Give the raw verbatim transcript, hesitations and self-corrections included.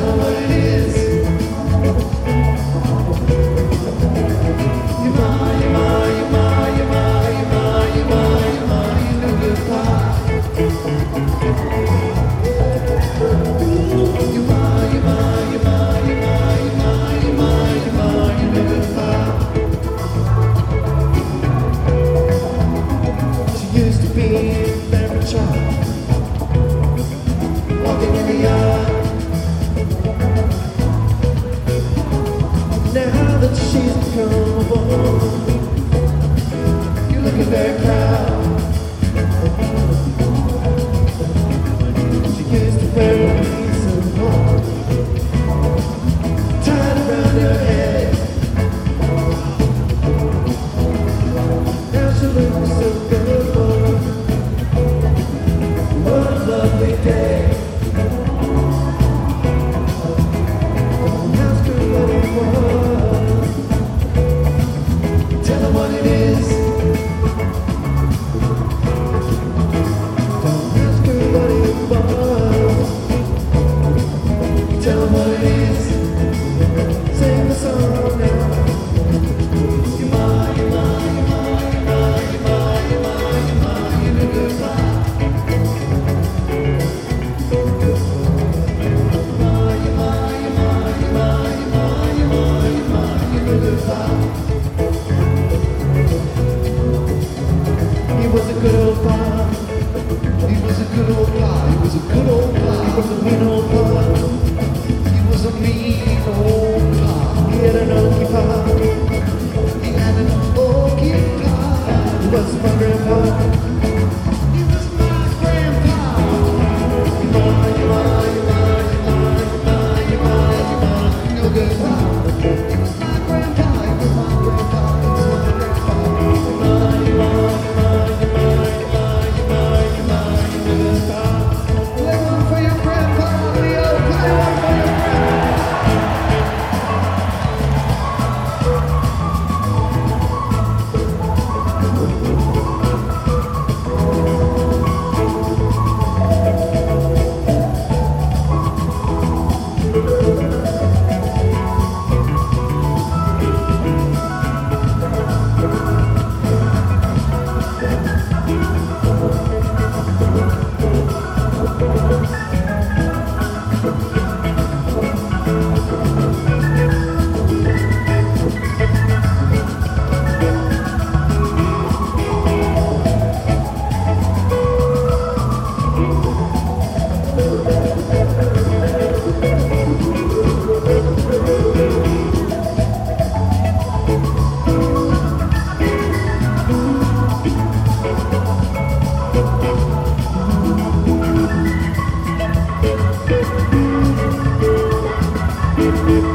her what it is. You're my, you're my, you're my, you're my, you're my, you're my, you're my, you no good pie. You're my, you're my, you're my, you're my, you're my, you're my, you're my, you no good pie. She used to be a very child, walking in the yard. Now that she's become a woman, you're looking very proud. She used to wear a piece of gold tied around her head. Now she looks so good. What a lovely day. Don't ask her what it was. Tell her what it is. Don't ask her what it was. Tell her what it is. Sing the song now. You're my, you're my, you're my, you're my, you're my, you're my, you're my, you're the good pie. He was a good old pie. He was a good old pie. He was a good old pie. He was a mean old pie. He was a mean old pie. He had an oaky pie. He had an oaky pie. He was my grandpa. He was my grandpa. You're my, you're my, you're my, you're my, you're my, you're my, you're my, no good pie. He was my grandpa. He was my grandpa. He was my grandpa. You're my, you're my, you're my, you're my, you're my, you're my, you're my, you're good pie. Play one for your grandpa, Leo. Play one for your grandpa. Thank you.